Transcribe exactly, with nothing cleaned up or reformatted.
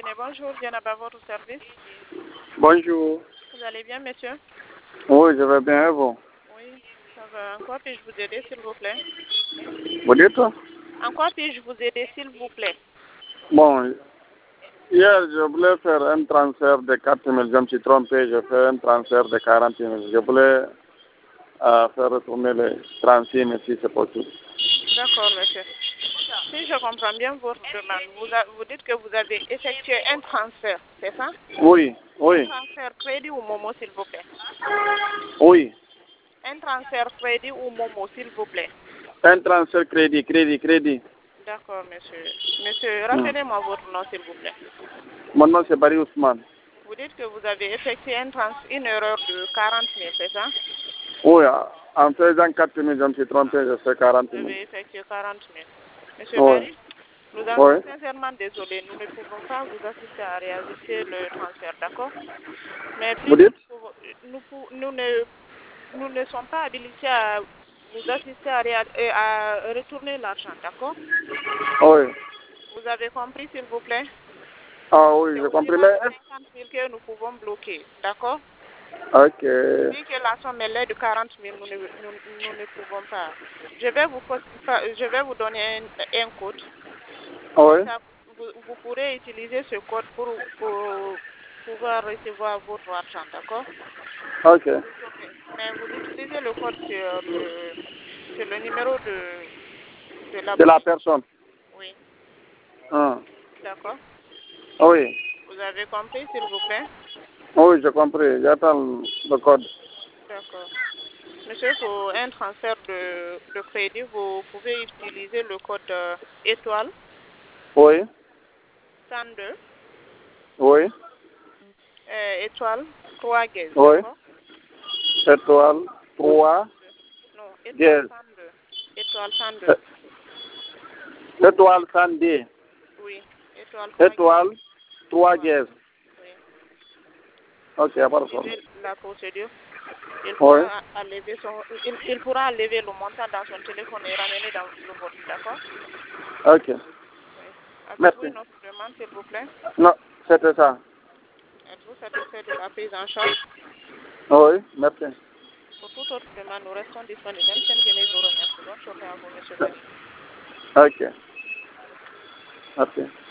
Guinée, bonjour, Diana à votre service. Bonjour. Vous allez bien, monsieur? Oui, je vais bien, et vous? Oui, ça va. En quoi puis-je vous aider, s'il vous plaît? Vous dites? En quoi puis-je vous aider, s'il vous plaît? Bon, hier, je voulais faire un transfert de quatre mille. Je me suis trompé, j'ai fait un transfert de quarante mille. Je voulais euh, faire retourner les trente-six mille si c'est possible. D'accord, monsieur. Si je comprends bien votre demande, vous, a, vous dites que vous avez effectué un transfert, c'est ça? Oui, oui, Un transfert crédit ou Momo, s'il vous plaît? oui. Un transfert crédit ou Momo, s'il vous plaît? Un transfert crédit, crédit, crédit. D'accord, monsieur. Monsieur, rappelez-moi votre nom, s'il vous plaît. Mon nom, c'est Barry Ousmane. Vous dites que vous avez effectué un trans une erreur de quarante mille, c'est ça? Oui, en faisant quatre mille, je me suis trompé, je fais quarante Vous mille. avez effectué quarante mille. Monsieur Oui, Barry, nous en oui. sommes sincèrement désolés. Nous ne pouvons pas vous assister à réajuster le transfert, d'accord? Mais Vous plutôt, dites? nous, nous, nous, ne, nous ne sommes pas habilités à vous assister à, réa, à retourner l'argent, d'accord? Oui. Vous avez compris, s'il vous plaît? Ah oui, C'est j'ai compris. au-delà Mais... de cinquante mille que nous pouvons bloquer, d'accord? Ok. Vu que la somme est de quarante mille, nous ne, nous, nous ne pouvons pas. Je vais vous, je vais vous donner un, un code. Oui. Ça, vous, vous pourrez utiliser ce code pour, pour pouvoir recevoir votre argent, d'accord? Ok. Mais vous utilisez le code sur le, sur le numéro de, de la De la personne. Oui. Ah. D'accord. Oui. Vous avez compris, s'il vous plaît? Oui, j'ai compris. J'attends le code. D'accord. Monsieur, pour un transfert de, de crédit, vous pouvez utiliser le code euh, étoile. Oui. cent deux. Oui. Euh, étoile trois gaz, Oui. d'accord? Étoile trois. Non, étoile Gaz. cent deux. Étoile cent deux. Étoile cent deux. Oui, étoile trois Étoile trois gaz. Oui. Ok, pas de problème. La procédure. Il Oui. pourra enlever son, il, il pourra enlever le montant dans son téléphone et ramener dans le vôtre, d'accord? Ok. Oui. Avez-vous Merci. une autre demande, s'il vous plaît? Non, c'était ça. Êtes-vous satisfait de la prise en charge? Oui, merci. Pour toute autre demande, nous restons disponibles. M. Nguyen vous remercie. Bonne journée à vous, M. Barry. Ok. Merci.